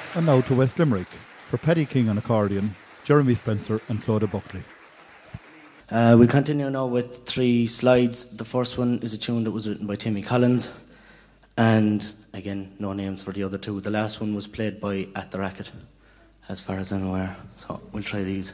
And now to West Limerick for Paddy King on accordion, Jeremy Spencer and Claudia Buckley. We continue now with 3 slides. The first one is a tune that was written by Timmy Collins, and again, no names for the other 2. The last one was played by At the Racket, as far as I'm aware. So we'll try these.